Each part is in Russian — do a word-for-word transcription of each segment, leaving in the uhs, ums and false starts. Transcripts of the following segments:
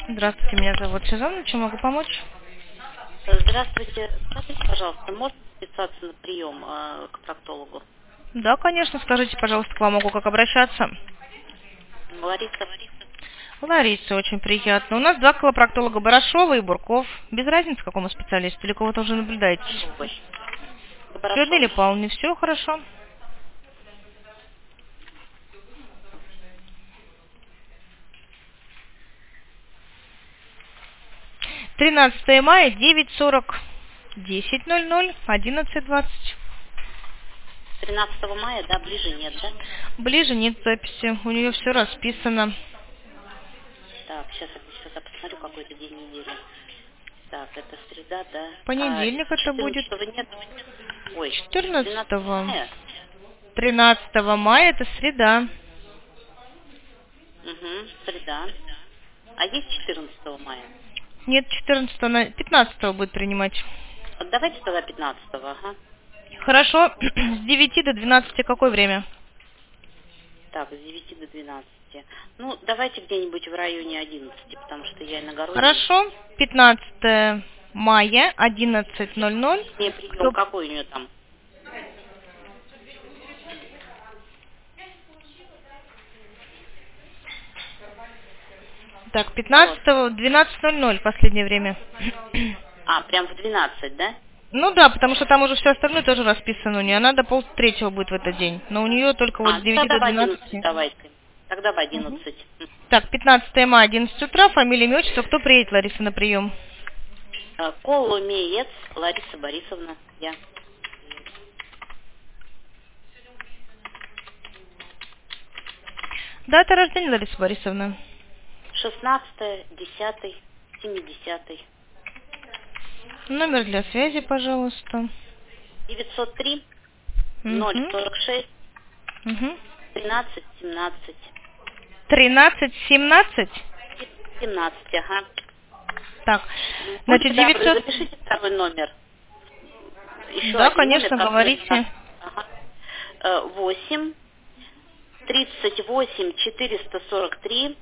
Здравствуйте, меня зовут Сюзанна. Чем могу помочь? Здравствуйте. Скажите, пожалуйста, можно записаться на прием э, к проктологу? Да, конечно. Скажите, пожалуйста, к вам могу как обращаться? Лариса. Лариса, очень приятно. У нас два колопроктолога, Барашова и Бурков. Без разницы, какому специалисту, или кого-то уже наблюдаете? Ой, Людмила Барашова. Павловна, все хорошо. тринадцатое мая, девять сорок, десять ноль ноль, одиннадцать двадцать. тринадцатого мая, да, ближе нет, да? Ближе нет записи, у нее все расписано. Так, сейчас я сейчас посмотрю, какой это день недели. Так, это среда, да. Понедельник А, это будет. четырнадцатого нет? Ой, тринадцатого четырнадцатого. мая? тринадцатого мая это среда. Угу, среда. А есть четырнадцатого мая? Нет, четырнадцатого, на пятнадцатого будет принимать. Вот давайте тогда пятнадцатого, ага. Хорошо. С девяти до двенадцати какое время? Так, с девяти до двенадцати. Ну, давайте где-нибудь в районе одиннадцати, потому что я иногородняя. Хорошо. пятнадцатое мая, одиннадцать ноль ноль. Не, прием Кто... какой у нее там? Так, пятнадцатого, двенадцать ноль ноль последнее время. А, прям в двенадцать, да? Ну да, потому что там уже все остальное тоже расписано у нее. Она до полтретьего будет в этот день. Но у нее только вот А, с девяти тогда до в одиннадцать двенадцати. давайте. Тогда в Угу. одиннадцать. Так, пятнадцатое мая, одиннадцать утра, фамилия, имя, отчество. Кто приедет, Лариса, на прием? Колумеец Лариса Борисовна. Я. Дата рождения, Лариса Борисовна? шестнадцатое, десятое, семидесятое. Номер для связи, пожалуйста. девятьсот три, Угу. ноль сорок шесть, Угу. тринадцать семнадцать. тринадцать семнадцать? семнадцать, ага. Так, Будьте значит, добры, девятьсот... запишите второй номер. Еще Да, один конечно, номер, говорите. ага. восемь, тридцать восемь, четыреста сорок три,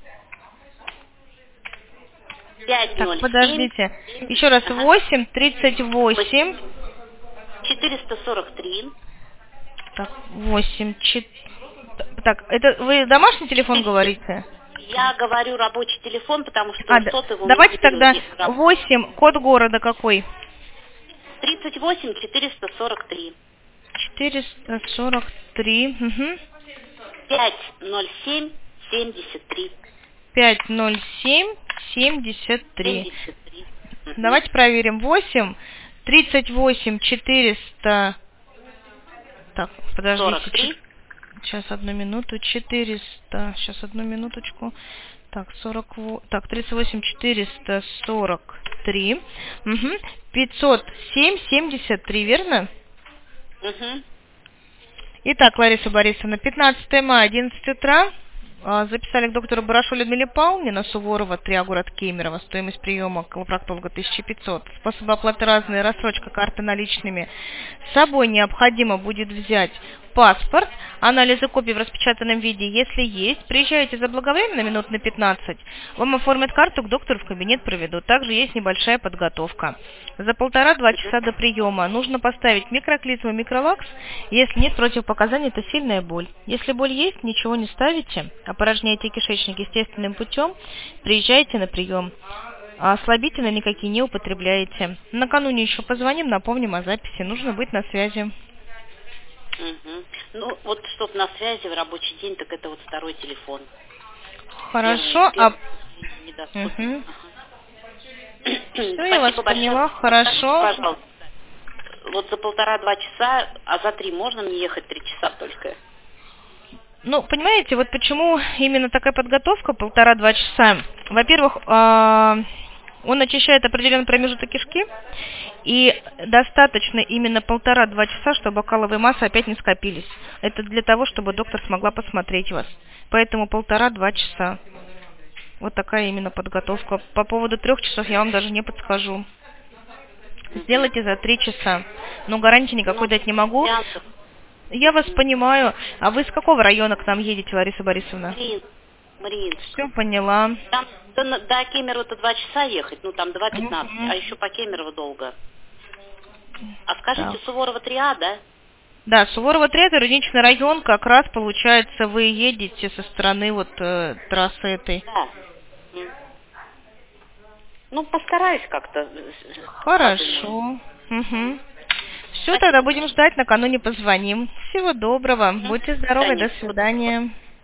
пять Так, ноль семь. подождите. Еще раз, Ага. восемь, тридцать восемь. четыреста сорок три. Так, восемь, чет... Так, это вы домашний телефон говорите? Я говорю рабочий телефон, потому что А, да. сотовый Давайте тогда здесь восемь, код города какой? тридцать восемь, четыреста сорок три. четыреста сорок три. Угу. пять ноль семь, семьдесят три. пять ноль семь, семьдесят три. семьдесят три. Давайте проверим. восемь, тридцать восемь, четыреста... Так, подождите. сорок три. Сейчас, одну минуту. четыреста... Сейчас, одну минуточку. Так, сорок... Так, тридцать восемь, четыреста сорок три. Угу. пятьсот семь, семьдесят три, верно? Угу. Итак, Лариса Борисовна, пятнадцатое мая, одиннадцать утра. Записали к доктору Барашову Людмиле Павловне на Суворова, три, город Кемерово. Стоимость приема колопроктолога тысяча пятьсот. Способы оплаты разные, рассрочка, карты наличными. С собой необходимо будет взять паспорт, анализы копий в распечатанном виде, если есть. Приезжаете заблаговременно, минут на пятнадцать. Вам оформят карту, к доктору в кабинет проведут. Также есть небольшая подготовка. За полтора-два часа до приема нужно поставить микроклизму, микролакс. Если нет противопоказаний, то сильная боль. Если боль есть, ничего не ставите. Опорожняйте кишечник естественным путем. Приезжайте на прием. А слабительные никакие не употребляете. Накануне еще позвоним, напомним о записи. Нужно быть на связи. Угу. Ну, вот чтоб на связи в рабочий день, так это вот второй телефон. Хорошо. Первый, А... первый недоступен. Угу. Ага. Все, я вас Спасибо поняла. большое. Хорошо. Пожалуйста. Вот за полтора-два часа, а за три можно мне ехать три часа только? Ну, понимаете, вот почему именно такая подготовка, полтора-два часа. Во-первых, он очищает определенный промежуток кишки, и достаточно именно полтора-два часа, чтобы каловые массы опять не скопились. Это для того, чтобы доктор смогла посмотреть вас. Поэтому полтора-два часа. Вот такая именно подготовка. По поводу трех часов я вам даже не подскажу. Сделайте за три часа. Но гарантии никакой дать не могу. Я вас понимаю. А вы с какого района к нам едете, Лариса Борисовна? Мариинск. Мариинск. Все поняла. Там до, до Кемерово-то два часа ехать, ну там два пятнадцать, Мгм. а еще по Кемерово долго. А скажите, Так. Суворова три А, да? Да, Суворова три, это Рудничный район, как раз получается вы едете со стороны вот э, трассы этой. Да. М. Ну, постараюсь как-то. э, э, Хорошо. подумаю. Угу. Все, Спасибо тогда будем большое. ждать, накануне позвоним. Всего доброго. Мгм. Будьте До здоровы, свидания. до свидания.